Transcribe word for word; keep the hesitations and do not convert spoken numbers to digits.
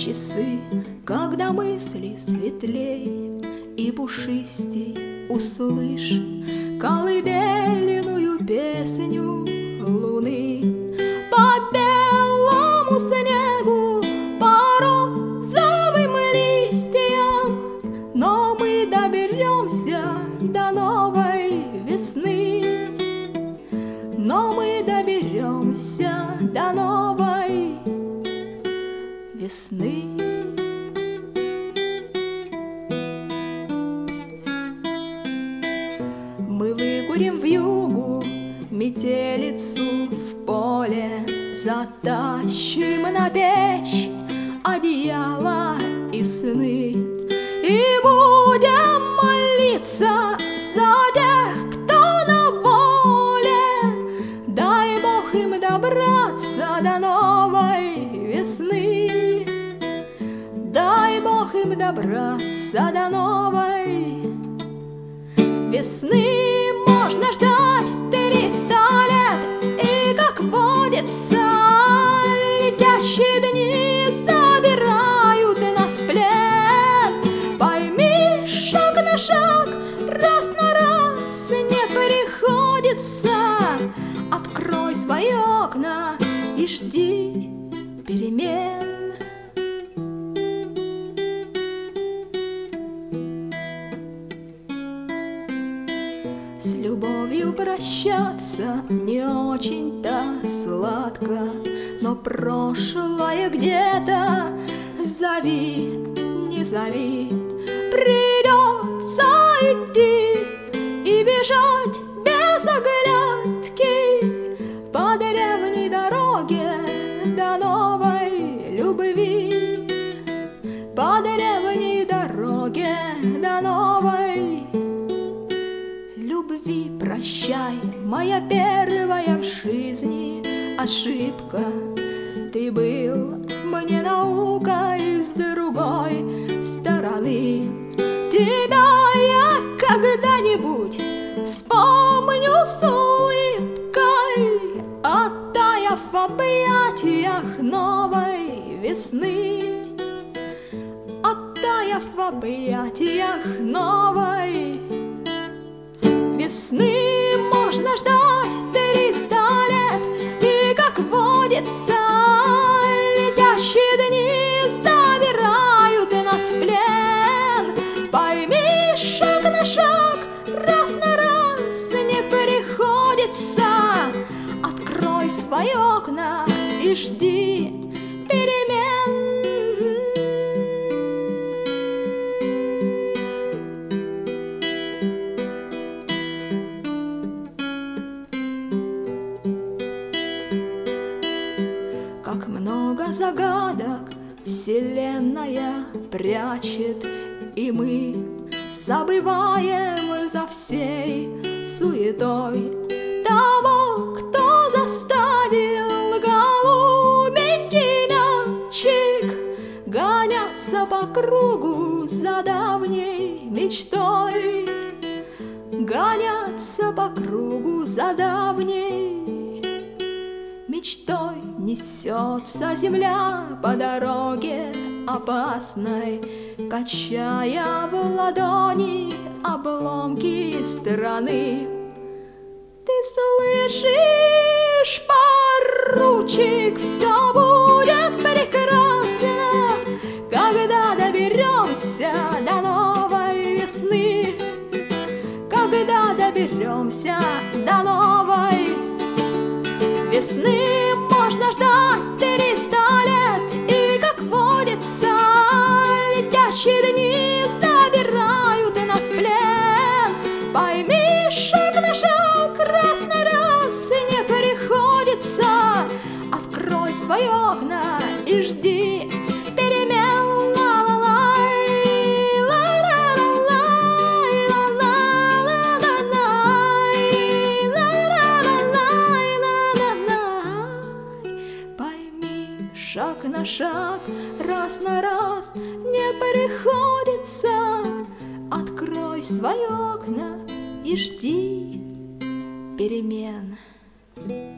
часы, когда мысли светлей и пушистей, услышь колыбельную песню луны. По белому снегу, по розовым листьям, но мы доберемся до новой весны. Но мы доберемся до новой весны. Мы выкурим вьюгу, метелицу в поле, затащим на печь одеяло и сны, и будем молиться за тех, кто на воле. Дай Бог им добраться до новой весны. Дай Бог им добраться до новой весны. Можно ждать триста лет, и, как водится, летящие дни забирают нас в плен. Пойми, шаг на шаг, раз на раз не приходится. Открой свои окна и жди перемен. С любовью прощаться не очень-то сладко, но прошлое где-то зови, не зови. Придется идти и бежать без оглядки по древней дороге до новой любви. По древней дороге до новой любви. Прощай, моя первая в жизни ошибка. Ты был мне наукой с другой стороны. Тебя я когда-нибудь вспомню с улыбкой, оттаяв в объятиях новой весны. Оттаяв в объятиях новой весны. Можно ждать триста лет, и, как водится, летящие дни забирают нас в плен. Пойми, шаг на шаг, раз на раз не приходится. Открой свои окна и жди перемен. Как много загадок Вселенная прячет, и мы забываем за всей суетой того, кто заставил голубенький мячик гоняться по кругу за давней мечтой. Гоняться по кругу за давней мечтой. Несется земля по дороге опасной, качая в ладони обломки страны. Ты слышишь, поручик, все будет прекрасно, когда доберемся до новой весны. Когда доберемся до новой весны. Можно ждать триста лет, и, как водится, летящие дни забирают нас в плен. Пойми, шаг на шаг, раз на раз не приходится. Открой свои окна и жди перемен. Шаг на шаг, раз на раз не приходится. Открой свои окна и жди перемен.